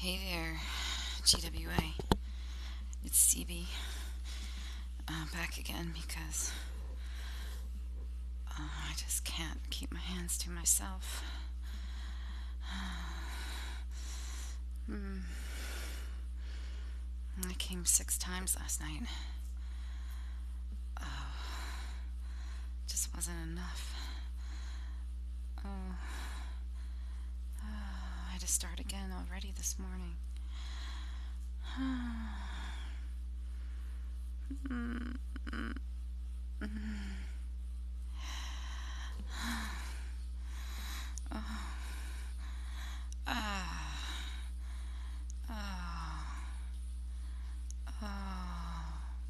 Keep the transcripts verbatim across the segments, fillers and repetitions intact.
Hey there, G W A. It's C B. Uh, back again because uh, I just can't keep my hands to myself. Hmm. I came six times last night. Oh, just wasn't enough. Oh, oh, I had to start again already this morning. Mm, mm, mm. Oh, ah, oh, oh,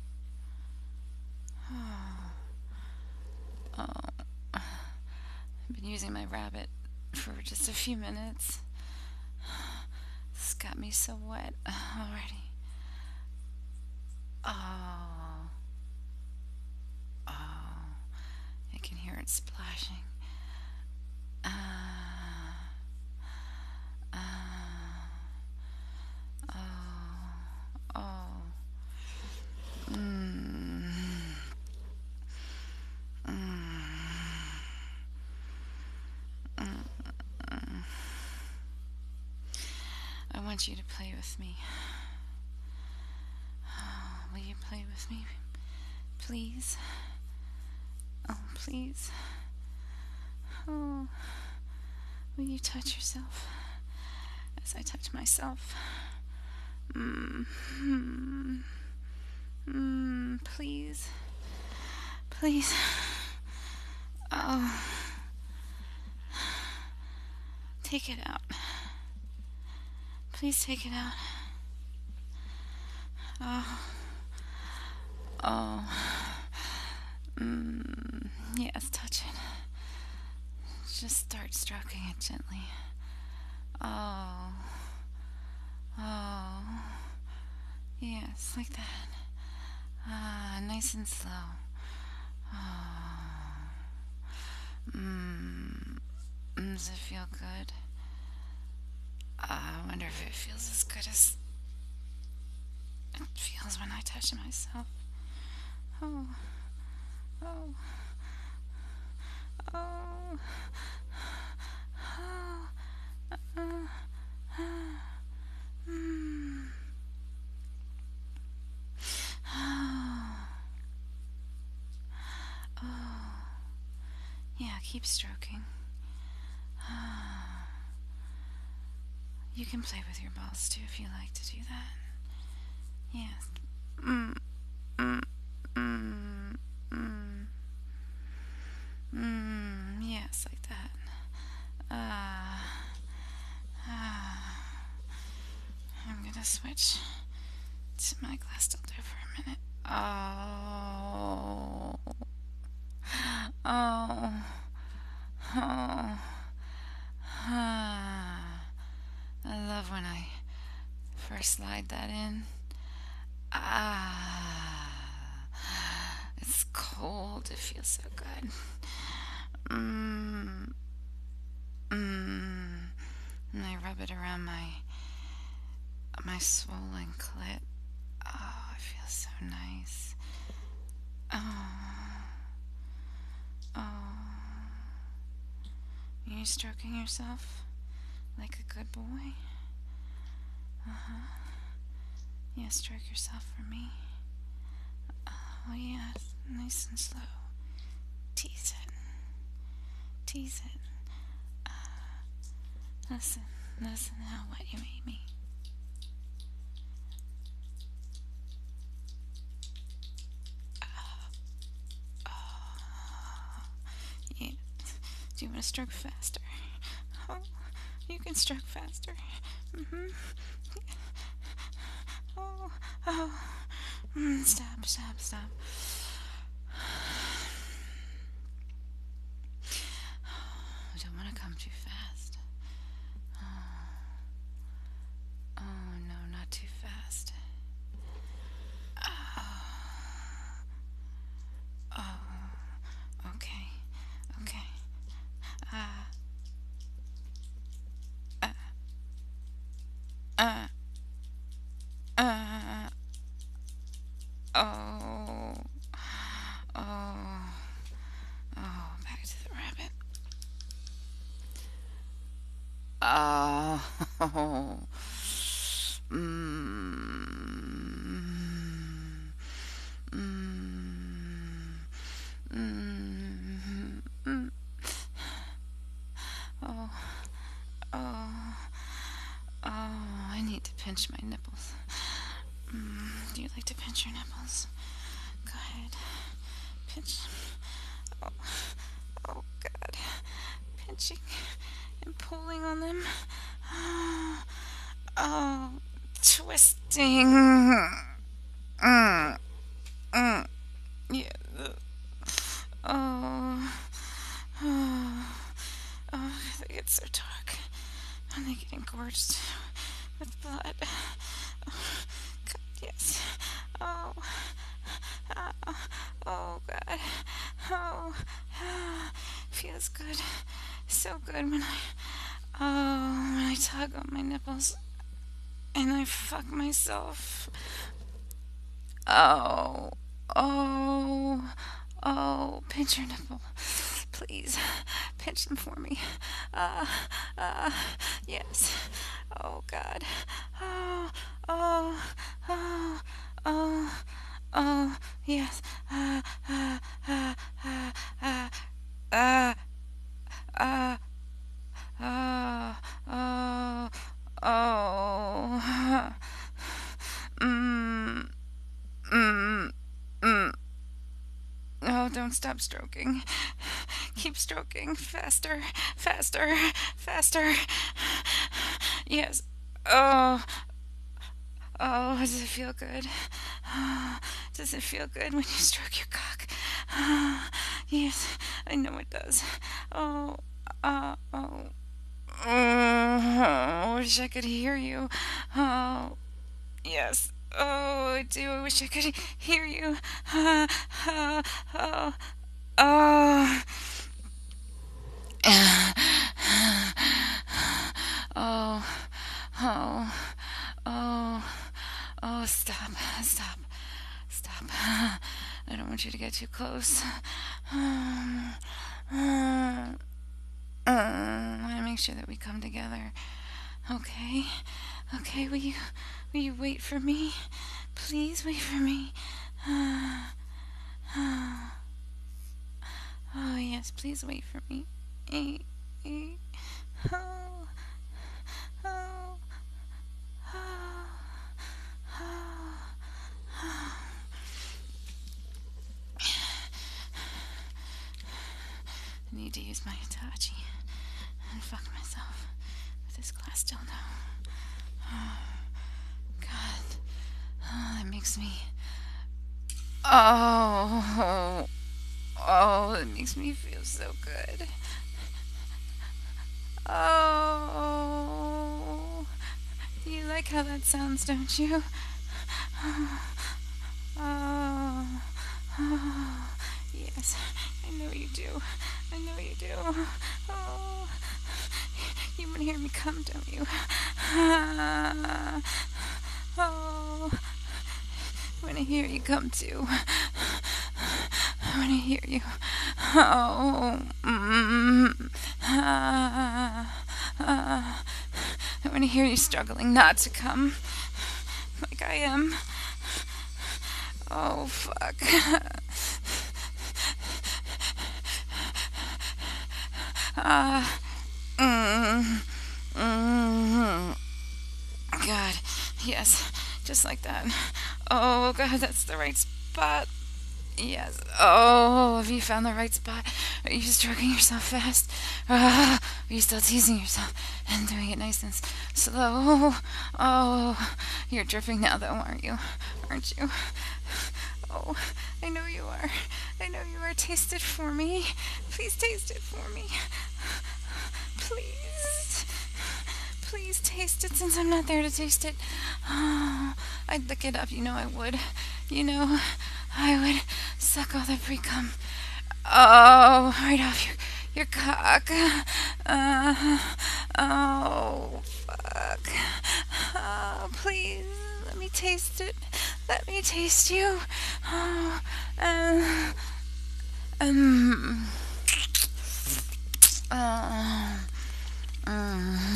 oh, oh. I've been using my rabbit for just a few minutes. This got me so wet already. Oh, oh, I can hear it splashing. Ah, ah, oh, oh. Mm, mm, mm, mm. I want you to play with me. Will you play with me, please? Oh, please. Oh, will you touch yourself as I touch myself? Mm, mm, mm, please. Please. Oh, take it out. Please take it out. Oh, oh. Mm, yes, touch it. Just start stroking it gently. Oh, oh. Yes, like that. Ah, nice and slow. Oh. Mm, does it feel good? I wonder if it feels as good as it feels when I touch myself. Oh, oh, oh, oh, uh, uh, mm, oh, oh. Yeah, keep stroking. You can play with your balls too if you like to do that. Yes. Mm, mm, mm, mm. Mm, yes, like that. Ah, uh, ah. Uh, I'm gonna switch to my glass dildo for a minute. Oh, oh, oh. Ah. I love when I first slide that in. Ah, it's cold. It feels so good. Mmm, mmm. And I rub it around my my swollen clit. Oh, it feels so nice. Oh, oh. Are you stroking yourself like a good boy? Uh huh. Yeah, stroke yourself for me. Oh, yeah, nice and slow. Tease it. Tease it. Listen, listen how wet you made me. Yeah. Do you want to stroke faster? Oh, you can stroke faster. Mm-hmm. Oh, oh. Mm, stop, stop, stop. I don't want to come too fast. Oh, no, not too fast. Oh, oh. Okay, okay. Ah, uh, Uh, uh, oh, oh, oh, back to the rabbit. Oh, mm, mm, mm, mm. Oh, oh, oh, I need to pinch my nipples. Mm, do you like to pinch your nipples? Go ahead. Pinch. Oh, oh God. Pinching and pulling on them. Oh, oh twisting. Mm, mm, yeah. Oh, oh, oh, they get so dark. And they get engorged with blood. Oh, God, yes. Oh, oh, oh God. Oh, oh, feels good. So good when I, oh, when I tug on my nipples and I fuck myself. Oh, oh, oh, pinch your nipple. Please, pinch them for me. Uh, uh, yes. Oh, God. Oh, oh, oh, oh, oh, yes. Uh, uh, uh, uh, uh, uh, uh, uh, oh, oh, mm, mm, mm. Oh, don't stop stroking. Keep stroking. Faster, faster, faster. Yes. Oh, oh, does it feel good? Oh, does it feel good when you stroke your cock? Oh, yes, I know it does. Oh, uh, oh. Oh, I wish I could hear you. Oh, yes. Oh, I do. I wish I could hear you. Oh, oh, oh. Oh, oh, oh, oh, oh, stop, stop, stop. I don't want you to get too close. Um, uh, I want to make sure that we come together. Okay, okay, will you, will you wait for me? Please wait for me. Uh, uh, oh, yes, please wait for me. Eh, eh, oh, oh, oh, oh, oh. I need to use my Hitachi and fuck myself with this glass dildo. Oh, God. Oh, that makes me. Oh, oh, it makes me feel so good. Oh, you like how that sounds, don't you? Oh, oh, oh, yes, I know you do. I know you do. Oh, you want to hear me come, don't you? Oh, I want to hear you come too. I want to hear you. Oh, mm, ah, ah. I want to hear you struggling not to come, like I am. Oh, fuck. Ah, uh, mm, mm, God, yes, just like that. Oh, God, that's the right spot. Yes. Oh, have you found the right spot? Are you stroking yourself fast? Uh, are you still teasing yourself and doing it nice and s- slow? Oh, you're dripping now, though, aren't you? Aren't you? Oh, I know you are. I know you are. Taste it for me. Please taste it for me. Please. Please taste it since I'm not there to taste it. Oh, I'd lick it up. You know I would. You know I would suck all the pre-cum. Oh, right off your your cock. Uh, oh, fuck. please, let me taste it. Let me taste you. Oh, um, um, uh, um,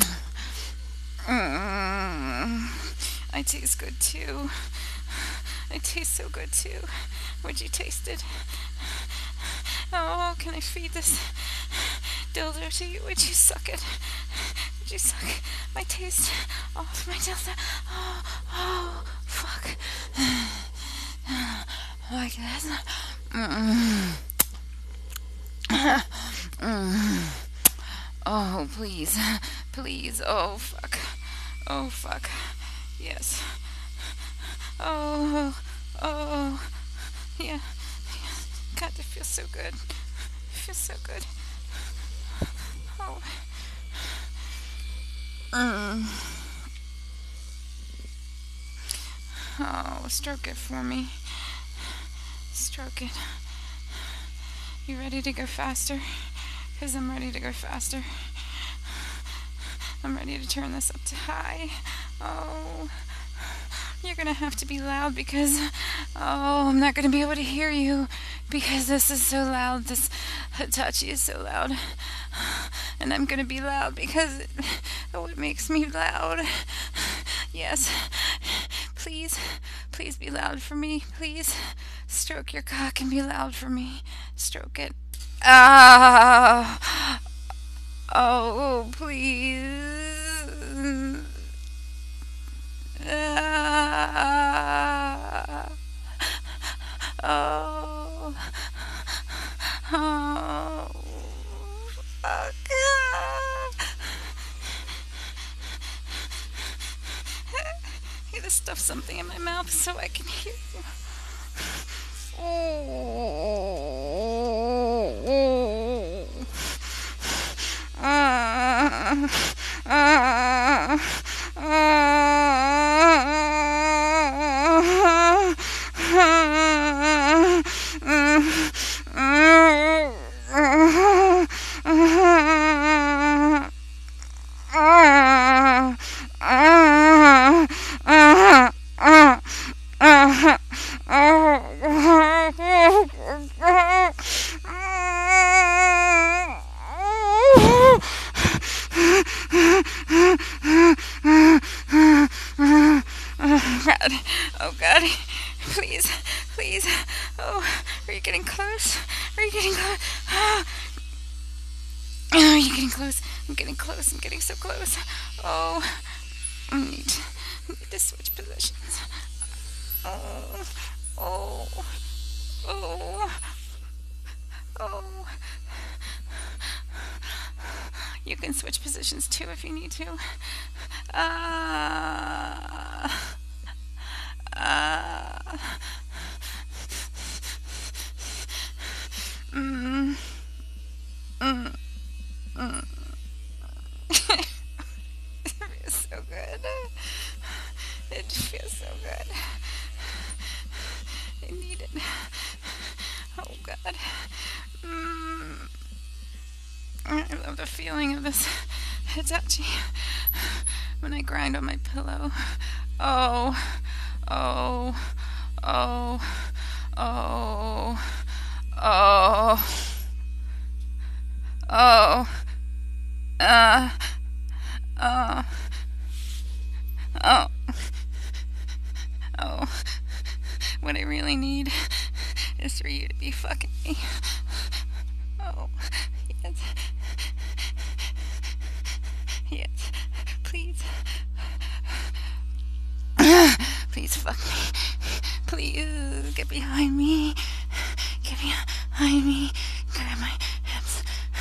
um, I taste good too. I taste so good too. Would you taste it? Oh, can I feed this dildo to you? Would you suck it? Would you suck my taste off my dildo? Oh, oh, fuck. Like this. Mm. Mm. Oh, please. Please. Oh, fuck. Oh, fuck. Yes. Oh, oh, yeah. God, it feels so good. It feels so good. Oh. Mm. Oh, stroke it for me. Stroke it. You ready to go faster? Because I'm ready to go faster. I'm ready to turn this up to high. Oh. You're gonna have to be loud because, oh, I'm not gonna be able to hear you because this is so loud. This Hitachi is so loud. And I'm gonna be loud because it, oh, it makes me loud. Yes. Please, please be loud for me. Please stroke your cock and be loud for me. Stroke it. Ah. Oh, please. Ah. Oh. Oh. Fuck. I need to stuff something in my mouth so I can hear you. Oh. Ah. Ah. God. Oh God. Please. Please. Oh, are you getting close? Are you getting close? Oh, are you getting close? I'm getting close. I'm getting so close. Oh, I need, I need to switch positions. Oh, oh, oh, oh. You can switch positions too if you need to. Ah. Uh, Uh, mm, mm, mm. It feels so good. It feels so good. I need it. Oh God. Mm. I love the feeling of this Hitachi when I grind on my pillow. Oh. Oh, oh, oh, oh, oh, uh, oh, oh, oh. What I really need is for you to be fucking me. Oh, yes, yes, please. Please fuck me. Please get behind me. Get behind me. Grab my hips.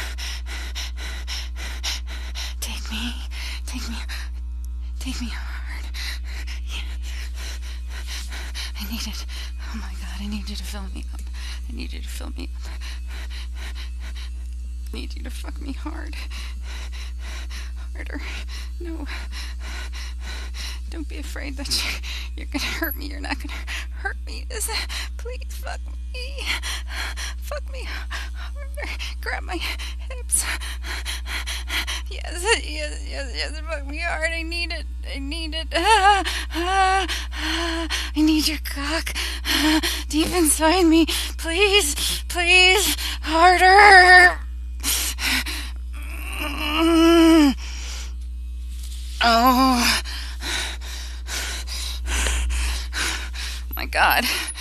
Take me. Take me. Take me hard. Yeah. I need it. Oh my God, I need you to fill me up. I need you to fill me up. I need you to fuck me hard. Harder. No. Don't be afraid that you're, you're gonna hurt me. You're not gonna hurt me. Is it? Please fuck me. Fuck me harder. Grab my hips. Yes, yes, yes, yes. Fuck me hard. I need it. I need it. Ah, ah. need your cock deep inside me. Please, please, harder. Oh. My God.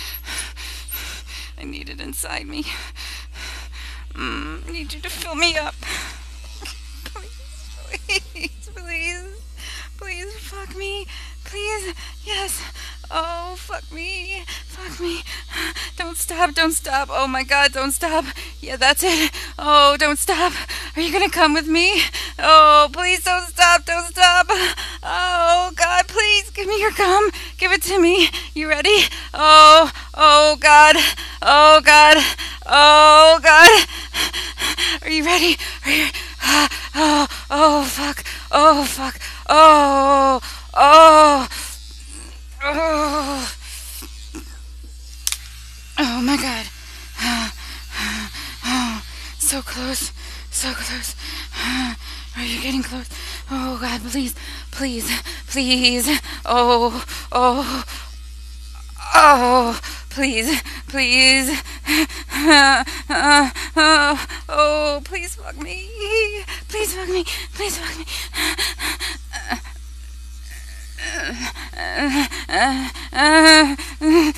I need it inside me. Mm, I need you to fill me up. Please, please, please. Please, fuck me. Please, yes. Oh, fuck me. Fuck me. Don't stop, don't stop. Oh my God, don't stop. Yeah, that's it. Oh, don't stop. Are you gonna come with me? Oh, please don't stop, don't stop. Oh, God, please give me your cum. Give it to me. You ready? Oh, oh, God. Oh, God. Oh, God. Are you ready? Are you... Oh, oh, fuck. Oh, fuck. Oh, oh, oh. Oh, my God. Oh, so close. So close. Are you getting close? Oh, God, please. Please. Please. Oh, oh. Oh, please. Please. Uh, uh, oh, oh, please fuck me. Please fuck me. Please fuck me. Uh, uh, uh, uh,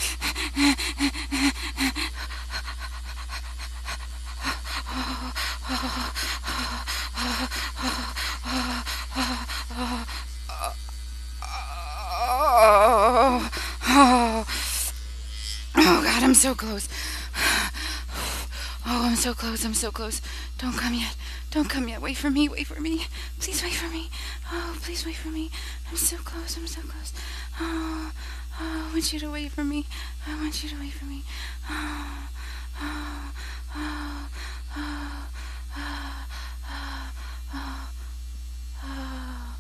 Oh, oh, oh, God, I'm so close. Oh, I'm so close, I'm so close. Don't come yet. Don't come yet. Wait for me, wait for me. Please wait for me. Oh, please wait for me. I'm so close, I'm so close. Oh, oh, I want you to wait for me. I want you to wait for me. Oh, oh, oh, oh, oh, oh, oh, oh,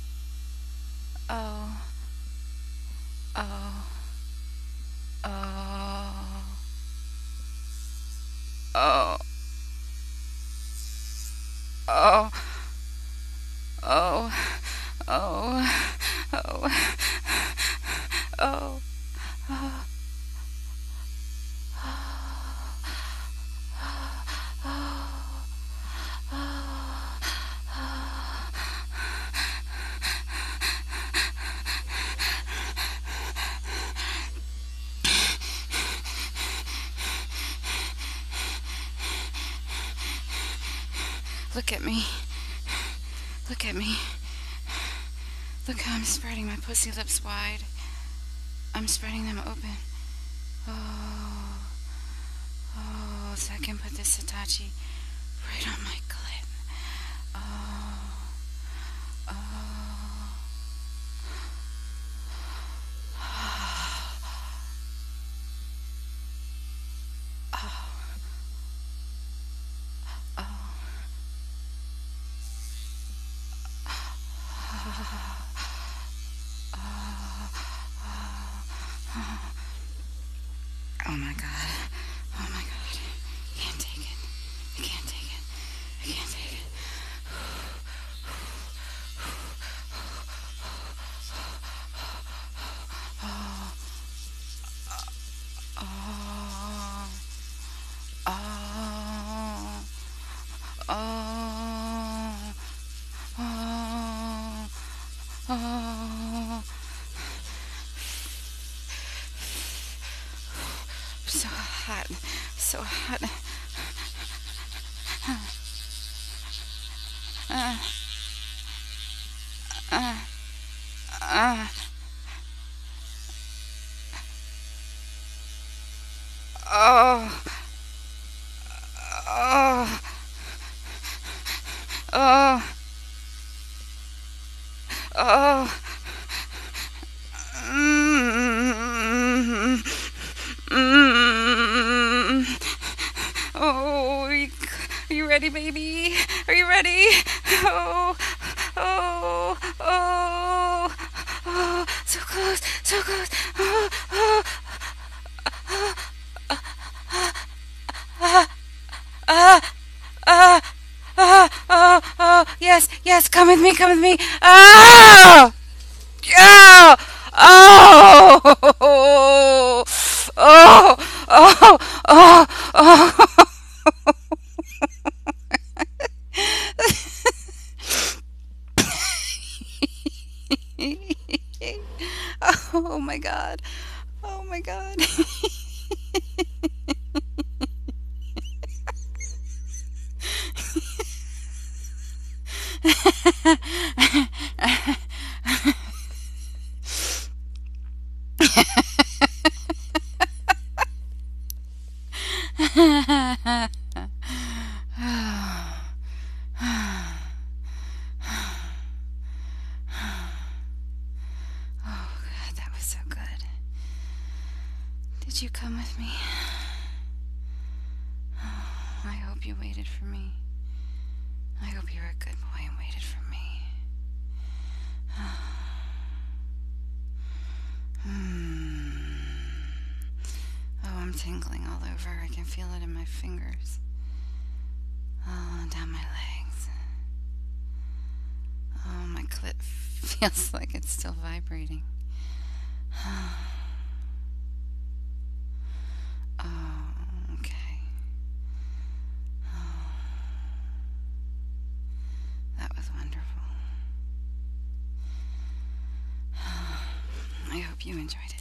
oh. Oh, oh, oh, oh, oh, oh, oh, oh, oh. Look at me. Look at me. Look how I'm spreading my pussy lips wide. I'm spreading them open. Oh. Oh, so I can put this Hitachi right on my clit. Oh. Oh. Oh. Oh my God. Oh my God. I can't take it. I can't take it. I can't take it. Oh. Oh. Oh. Oh. Oh. Oh. So hot, so hot. Uh, uh, uh, oh, oh, oh, oh. Mm, mm, oh, are you, are you ready, baby? Are you ready? Oh, oh, oh, oh, so close, so close. Oh, oh, oh, ah, ah, ah, ah, oh, oh, yes, yes, come with me, come with me. Oh, oh, oh. Oh my god. Oh my god. Oh god, that was so good. Did you come with me? I hope you waited for me. I hope you were a good boy and waited for me. Hmm. Oh, I'm tingling all over. I can feel it in my fingers. Oh, down my legs. Oh, my clit feels like it's still vibrating. Oh, okay. Oh, that was wonderful. I hope you enjoyed it.